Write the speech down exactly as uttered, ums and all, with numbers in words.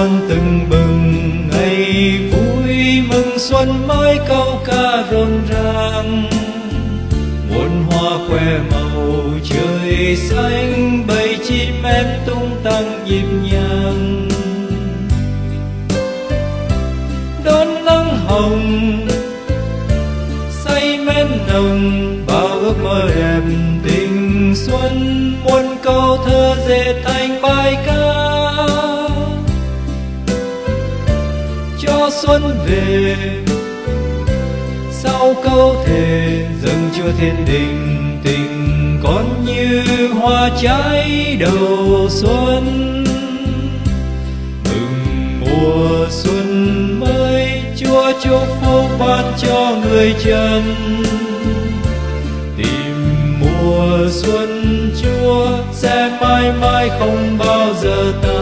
non từng bừng ngày vui mừng xuân mới câu ca rộn ràng. Muôn hoa khoe màu trời xanh, bầy chim én tung tăng nhịp nhàng. Đón nắng hồng say men nồng, bao ước mơ đẹp tình xuân, muôn câu thơ dệt thành bài ca. Cho xuân về sau câu thề dâng cho thiên đình, tình con như hoa trái đầu xuân. Mừng mùa xuân mới, Chúa chúc phúc ban cho người chân. Tìm mùa xuân Chúa sẽ mãi mãi không bao giờ tàn.